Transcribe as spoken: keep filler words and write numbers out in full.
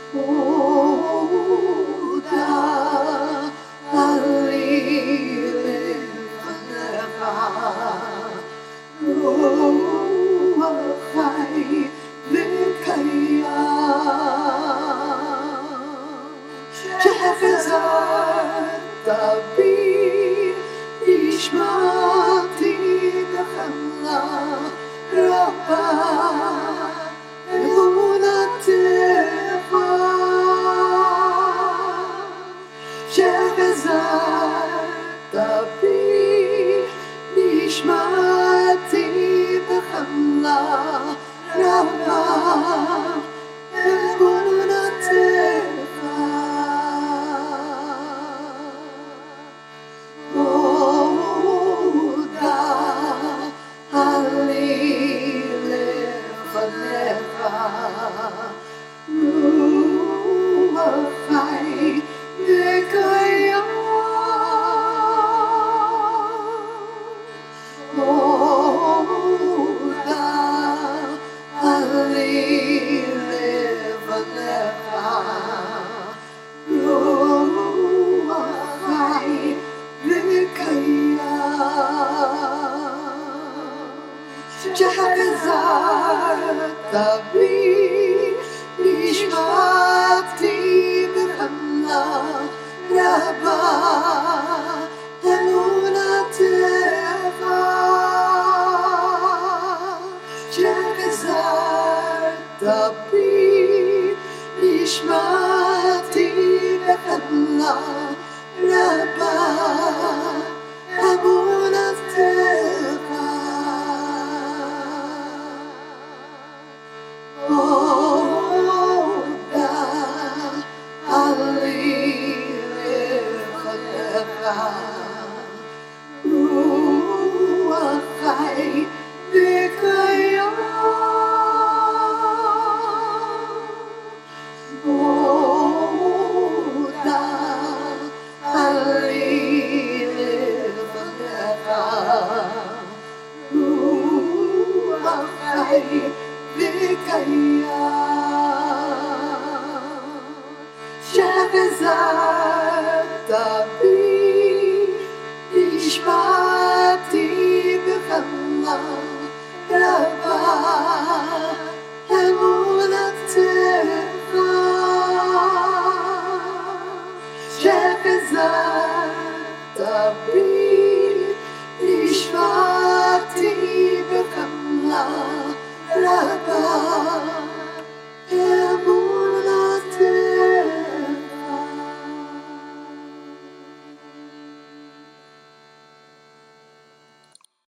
מודה אני לפניך, רוח חי וקיים, שהחזרת בי נשמתי בחמלה רבה, אמונתך שחזרת בי נשמתי בחמלה רבה, אמונתך מודה אני לפניך, רוח חי וקיים, מודה אני לפניך, רוח חי וקיים, שהחזרת בי נשמתי בחמלה רבה, אמונתך שהחזרת בי נשמתי בחמלה רבה, אמונתך מודה אני לפניך, רוח חי וקיים, מודה אני לפניך, רוח חי וקיים, שהחזרת בי נשמתי בחמלה רבה, אמונתך שהחזרת בי נשמתי בחמלה רבה.